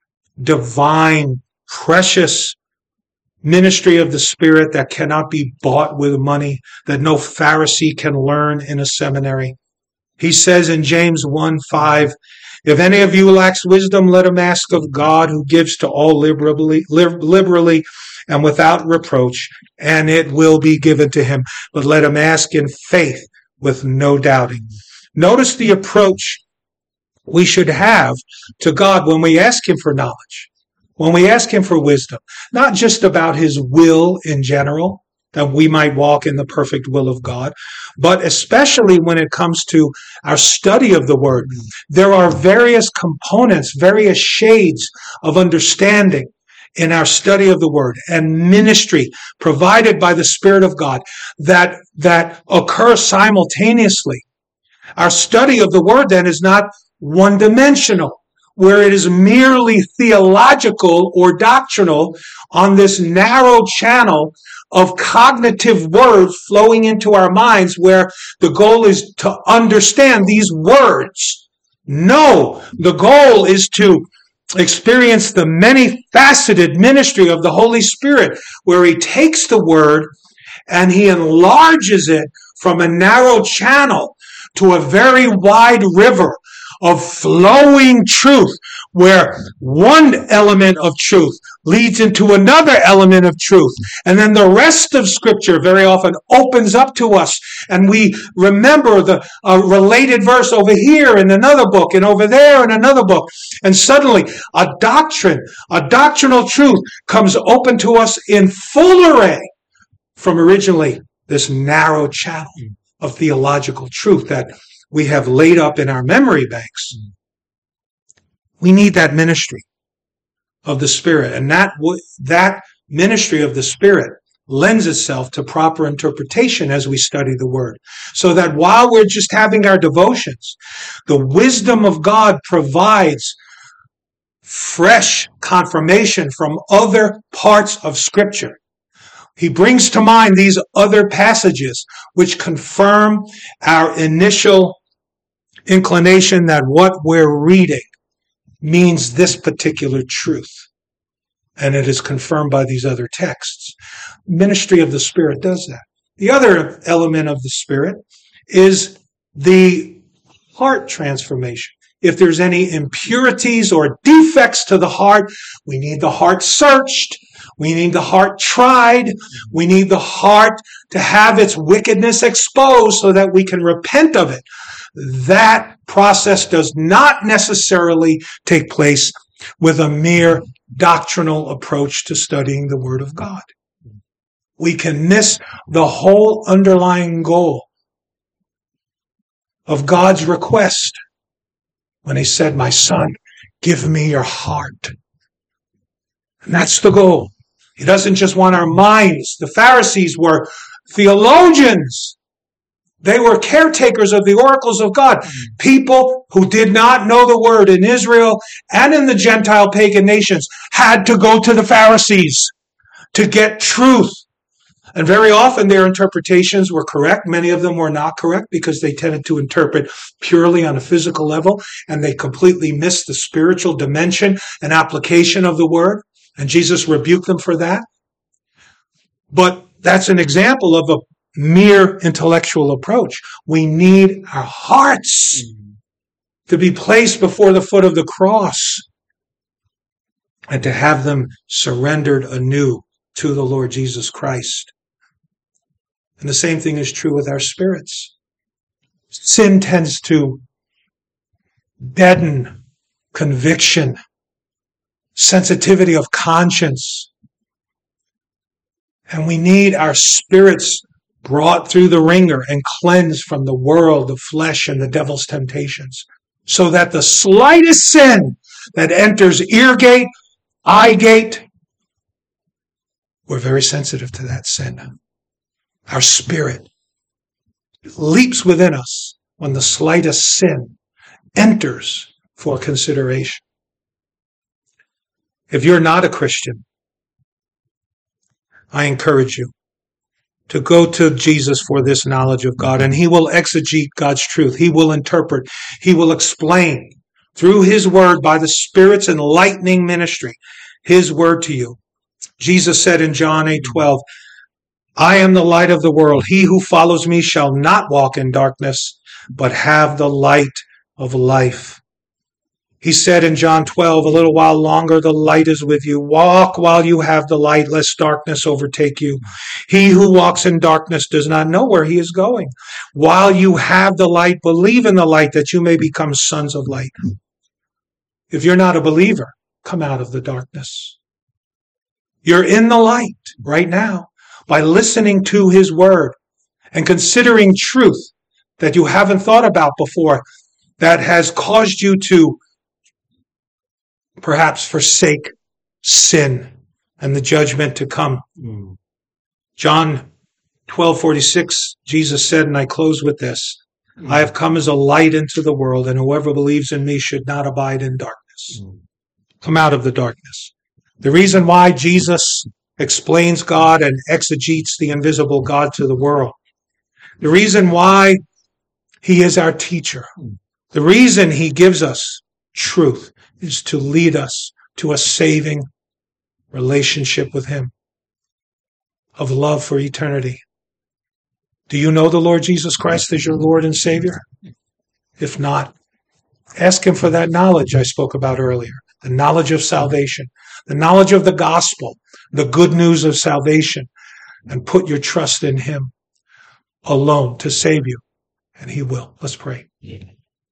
[SPEAKER 1] divine, precious ministry of the Spirit that cannot be bought with money, that no Pharisee can learn in a seminary. He says in James one five, if any of you lacks wisdom, let him ask of God, who gives to all liberally, liberally and without reproach, and it will be given to him. But let him ask in faith with no doubting. Notice the approach we should have to God when we ask him for knowledge, when we ask him for wisdom, not just about his will in general, that we might walk in the perfect will of God, but especially when it comes to our study of the Word. There are various components, various shades of understanding in our study of the Word and ministry provided by the Spirit of God that, that occur simultaneously. Our study of the Word then is not one-dimensional, where it is merely theological or doctrinal on this narrow channel of cognitive words flowing into our minds, where the goal is to understand these words. No, the goal is to experience the many-faceted ministry of the Holy Spirit, where he takes the word and he enlarges it from a narrow channel to a very wide river of flowing truth, where one element of truth leads into another element of truth. And then the rest of Scripture very often opens up to us, and we remember the uh, related verse over here in another book and over there in another book. And suddenly a doctrine, a doctrinal truth comes open to us in full array from originally this narrow channel of theological truth that we have laid up in our memory banks. We need that ministry of the Spirit, and that that ministry of the Spirit lends itself to proper interpretation as we study the Word, so that while we're just having our devotions, the wisdom of God provides fresh confirmation from other parts of Scripture. He brings to mind these other passages which confirm our initial inclination that what we're reading means this particular truth. And it is confirmed by these other texts. Ministry of the Spirit does that. The other element of the Spirit is the heart transformation. If there's any impurities or defects to the heart, we need the heart searched. We need the heart tried. We need the heart to have its wickedness exposed so that we can repent of it. That process does not necessarily take place with a mere doctrinal approach to studying the Word of God. We can miss the whole underlying goal of God's request when He said, "My son, give me your heart." And that's the goal. He doesn't just want our minds. The Pharisees were theologians. They were caretakers of the oracles of God. People who did not know the Word in Israel and in the Gentile pagan nations had to go to the Pharisees to get truth. And very often their interpretations were correct. Many of them were not correct because they tended to interpret purely on a physical level, and they completely missed the spiritual dimension and application of the Word. And Jesus rebuked them for that. But that's an example of a mere intellectual approach. We need our hearts to be placed before the foot of the cross and to have them surrendered anew to the Lord Jesus Christ. And the same thing is true with our spirits. Sin tends to deaden conviction, sensitivity of conscience. And we need our spirits brought through the ringer and cleansed from the world, the flesh, and the devil's temptations, so that the slightest sin that enters ear gate, eye gate, we're very sensitive to that sin. Our spirit leaps within us when the slightest sin enters for consideration. If you're not a Christian, I encourage you to go to Jesus for this knowledge of God, and He will exegete God's truth. He will interpret. He will explain through His Word by the Spirit's enlightening ministry, His Word to you. Jesus said in John eight twelve, "I am the light of the world. He who follows me shall not walk in darkness, but have the light of life." He said in John twelve, "A little while longer the light is with you. Walk while you have the light, lest darkness overtake you. He who walks in darkness does not know where he is going. While you have the light, believe in the light, that you may become sons of light." If you're not a believer, come out of the darkness. You're in the light right now by listening to His Word and considering truth that you haven't thought about before, that has caused you to perhaps forsake sin and the judgment to come. Mm. John twelve forty-six, Jesus said, and I close with this, mm. "I have come as a light into the world, and whoever believes in me should not abide in darkness." Mm. Come out of the darkness. The reason why Jesus explains God and exegetes the invisible God to the world, the reason why He is our teacher, the reason He gives us truth, is to lead us to a saving relationship with Him of love for eternity. Do you know the Lord Jesus Christ as your Lord and Savior? If not, Ask him for that knowledge I spoke about earlier, the knowledge of salvation, the knowledge of the gospel, the good news of salvation, and put your trust in him alone to save you, and he will. Let's pray.
[SPEAKER 2] Yeah.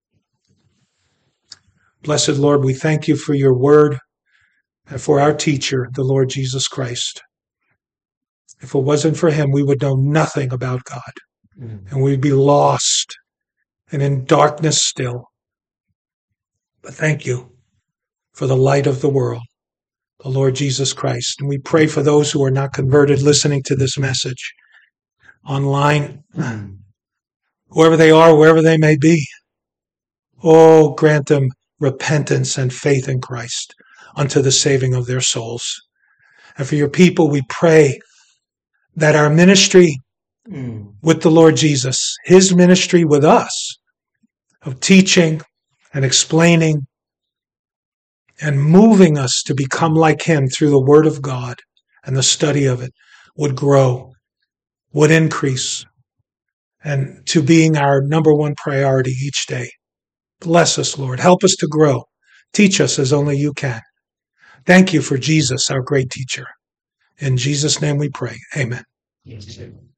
[SPEAKER 1] Blessed Lord, we thank you for your word and for our teacher, the Lord Jesus Christ. If it wasn't for him, we would know nothing about God,
[SPEAKER 2] Mm.
[SPEAKER 1] and we'd be lost and in darkness still. But thank you for the light of the world, the Lord Jesus Christ. And we pray for those who are not converted listening to this message online,
[SPEAKER 2] Mm.
[SPEAKER 1] whoever they are, wherever they may be. Oh, grant them repentance and faith in Christ unto the saving of their souls. And for your people, we pray that our ministry
[SPEAKER 2] Mm.
[SPEAKER 1] with the Lord Jesus, his ministry with us, of teaching and explaining and moving us to become like him through the word of God and the study of it, would grow, would increase, and to being our number one priority each day. Bless us, Lord. Help us to grow. Teach us as only you can. Thank you for Jesus, our great teacher. In Jesus' name we pray. Amen.
[SPEAKER 2] Yes, sir.